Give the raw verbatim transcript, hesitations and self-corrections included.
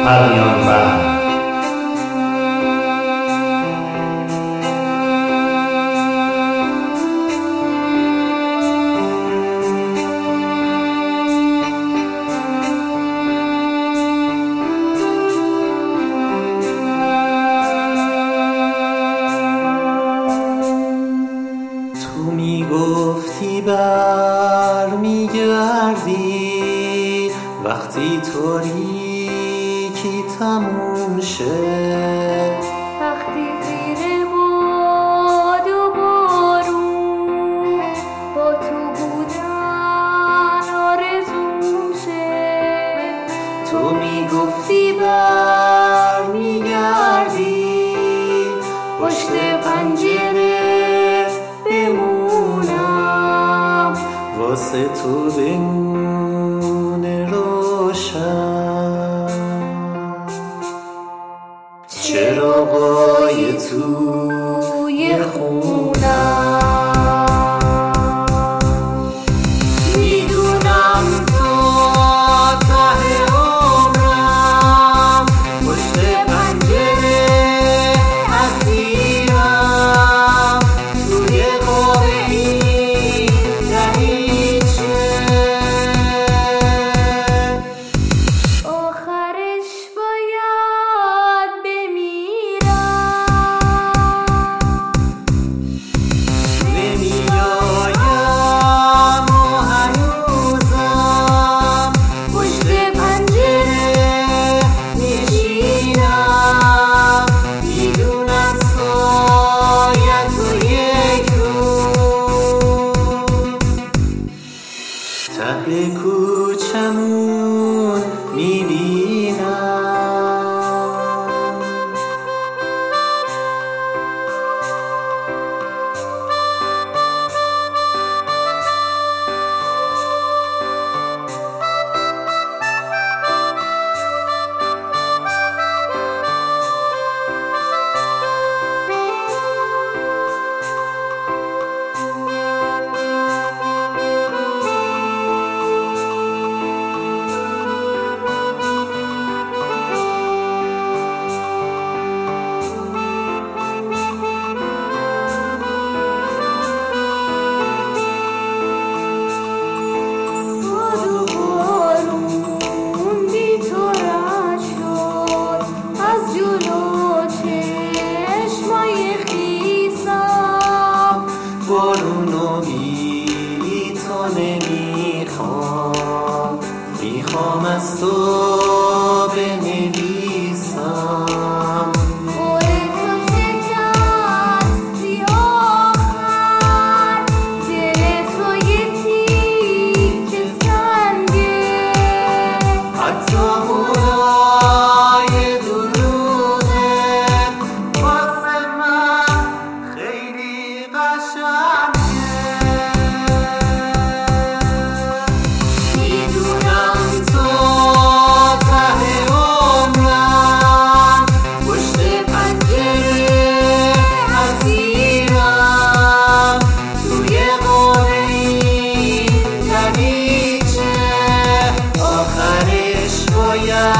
پریان بر. تو میگفتی بر میگردی وقتی تاریکی تموم شه، وقتی زیر باد و بارون با تو بودن آرزوم شه. تو میگفتی بر میگردی پشت پنجره بمونم واسه تو بمونه روشن. چراغای توی خونم میدونم تو ته عمرم پشت پنجره اسیرم توی قاره این دریچه. آخرش باید بمیرم، نمیایم و هنوزم پشت پنجره میشینم میدونم سایه تو یک روز ته کوچمون میبینم. باد و بارون بی تو رد شد از جلو چشمای خیسم. بارونو بی تو نمیخوام میخوام از تو بنویسم. قول تو شکستی آخر دل تو یه تیکه سنگه. حتی اونای دروغت واسه من خیلی قشنگه. میدونم تو ته عمرم پشت پنجره اسیرم توی قاره این دریچه. آخرش باید